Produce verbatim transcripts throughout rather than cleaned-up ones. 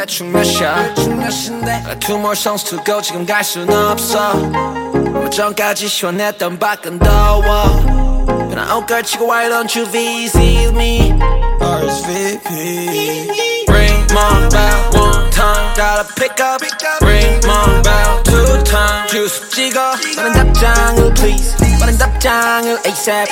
대충 몇 샷 Two more songs to go 지금 갈 순 없어 오전까지 시원했던 밖은 더워 그냥 옷 걸치고 Why don't you visit me R S V P Ring my bell one time Gotta pick up Ring my bell two times 주스 찍어 빠른 답장을 please 빠른 답장을 ASAP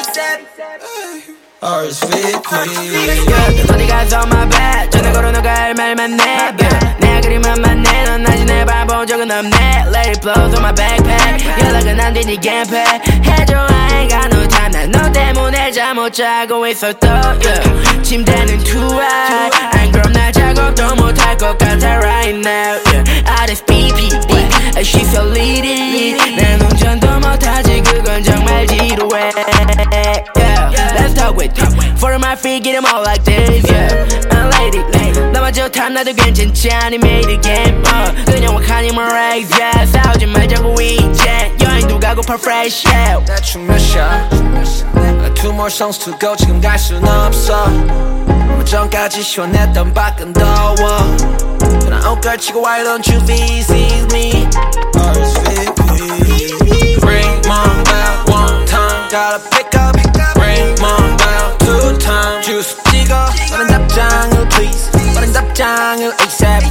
R S V P 넌 어디 가서 my bad 전화 걸어 너가 할 말만 내 내 그림만 내 넌 아직 내 발 본 적은 없네 Let it blow through my backpack 연락은 안 되니 갬패 해줘 I ain't got no time 난 너 때문에 잠 못 자고 있었어 yeah. 침대는 too high 안 그럼 나 작업도 못할 것 같아 right now yeah. R S V P She's so leading 난 운전도 못하지 그건 정말 지루해 yeah. Let's talk with you For my feet get them all like this yeah. uh, Lady, lady 나만 좋다면 나도 괜찮지 않니 made a game uh, 그냥 wak하니 my rags yeah. 싸우지 말자고 이제 여행도 가고파 fresh yeah. 대충 몇 샷 Two more songs to go 지금 갈 순 없어 오전까지 시원했던 밖은 더워 그냥 옷 걸치고 Why don't you visit me R S V P Ring my bell one time Gotta pick up Ring my bell two times 주스 찍어 빠른 답장을 please 빠른 답장을 ASAP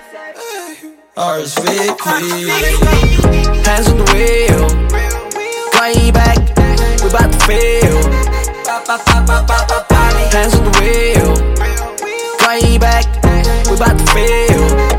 R S V P Hands on the wheel Way back We bout to feel Hands on the wheel Way back We bout to feel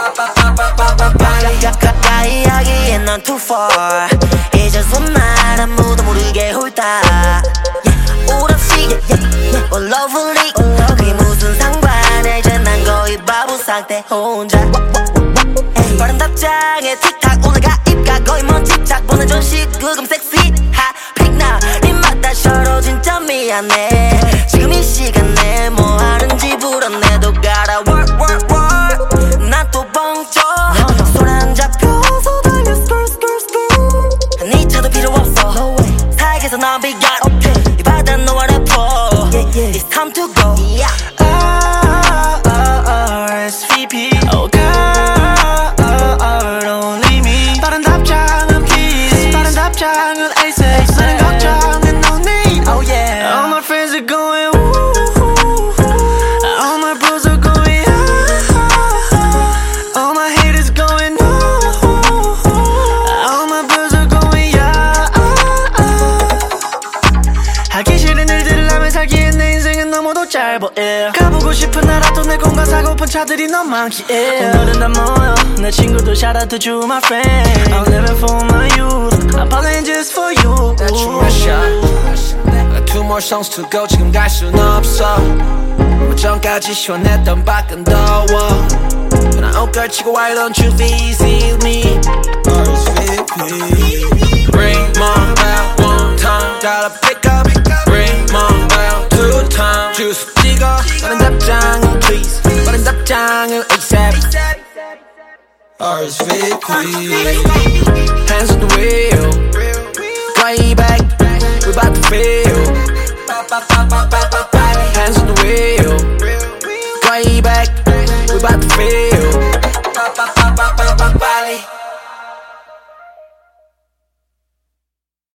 가까이 하기엔 넌 too far 잊어서 말 아무도 모르게 홀다 올 없이 yeah, yeah, oh lovely 그게 무슨 상관에 이제 난 거의 바보 상태 혼자 빠른 답장에 틱탁 올라가 입가 거의 먼 집착 보내준 시그금 섹시하 pick now 입맛 서로 진짜 미안해 지금 이 시간에 뭐 하는지 불안해도 gotta work work work 난 또 벙쪄 손 안 잡혀서 달려 skr skr skr 네 차도 필요 없어 사역에서 난 비견 이 바다 너와 래퍼 It's time to go R S V P Oh God Don't leave me 빠른 답장은 please 빠른 답장은 ASAP 나는 걱정은 no need Oh yeah All my friends are going woo All my bros are going ah All my haters going no All my bros are going yeah 하기 싫은 일들을 하며 살기엔 내 인생은 너무도 짧아 yeah. 가보고 싶은 나라도 내 공간 사고픈 차들이 너무 많기에 오늘은 다 모여 내 친구들 shout out to you my friend I'm living for my youth I'm falling just for you 대충 몇 샷 Two more songs to go 지금 갈 순 없어 오전까지 시원했던 밖은 더워 그냥 옷 걸치고 Why don't you visit me R S V P Ring my bell one time Gotta pick up Ring my bell two times 주스 찍어 빠른 답장을 please 빠른 답장을 ASAP R S V P Hands on the wheel Way back We bout to feel Hands on the wheel Way back We bout to feel